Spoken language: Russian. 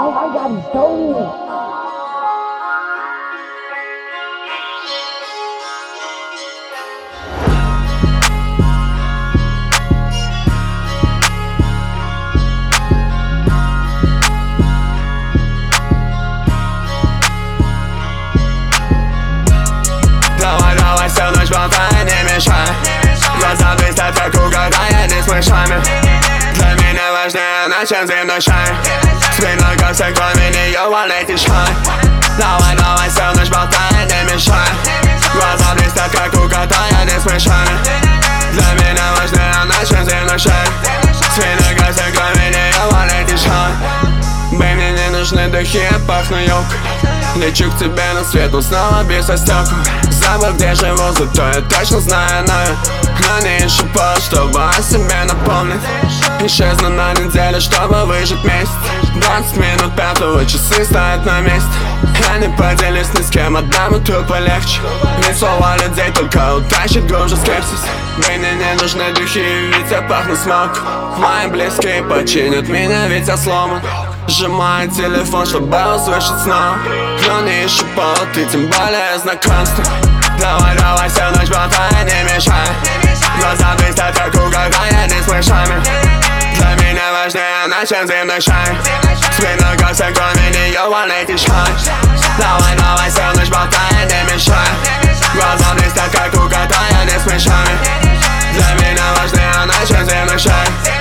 Давай, всю ночь болтай, не мешай. Глаза блестят, как угадая, не с мышами. Для меня важнее, на чем земной шай. Спиной, как все, кроме нее, валяй тишай. Давай, всю ночь болтай, не мешай. Глаза блестят, как угадая, не с мышами. Для меня важнее, на чем земной шай. Спиной, как все, кроме нее, валяй тишай. Бэй, мне не нужны духи, я пахну елкой. Лечу к тебе на свету, снова бьется стекла. Забыл, где живу, зато я точно знаю, но не ищу повод, чтобы о себе напомнить. Исчезну на неделю, чтобы выжить месяц. 20 минут пятого, часы стоят на месте. Я не поделюсь ни с кем, одному тупо легче. Ведь слова людей только утащит глубже скепсис. Мне не нужны духи, ведь я пахну смог. Мои близкие починят меня, ведь я сломан. Сжимаю телефон, чтобы услышать снова. Но не ищу повод, и тем более знакомство. Давай, всю ночь болтай, не мешай. Глаза блестят, как угадая, не с мышами. Для меня важнее, на чем земной шай. Спиной, как все, кроме нее, валяй тишай. Давай, всю ночь болтай, не мешай. Глаза блестят, как угадая, не с мышами. Для меня важнее, на чем земной шай.